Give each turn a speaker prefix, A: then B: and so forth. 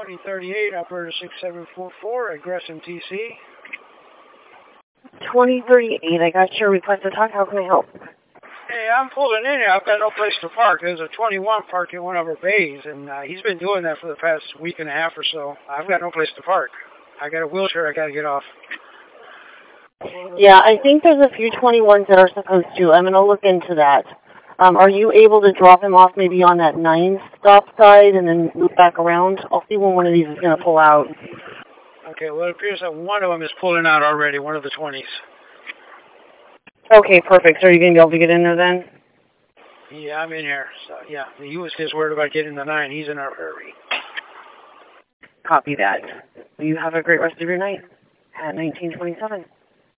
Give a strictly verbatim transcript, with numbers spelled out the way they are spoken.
A: twenty thirty-eight, operator six seven four four at Gresham, T C.
B: twenty thirty-eight, I got your request to talk. How can I help?
A: Hey, I'm pulling in here. I've got no place to park. There's a twenty-one parked in one of our bays, and uh, he's been doing that for the past week and a half or so. I've got no place to park. I got a wheelchair I got to get off.
B: Yeah, I think there's a few twenty-ones that are supposed to. I'm going to look into that. Um, are you able to drop him off maybe on that nine stop side and then loop back around? I'll see when one of these is going to pull out.
A: Okay, well, it appears that one of them is pulling out already, one of the twenties.
B: Okay, perfect. So are you going to be able to get in there then?
A: Yeah, I'm in here. So, yeah, he was just worried about getting the nine. He's in a hurry.
B: Copy that. You have a great rest of your night at nineteen twenty-seven.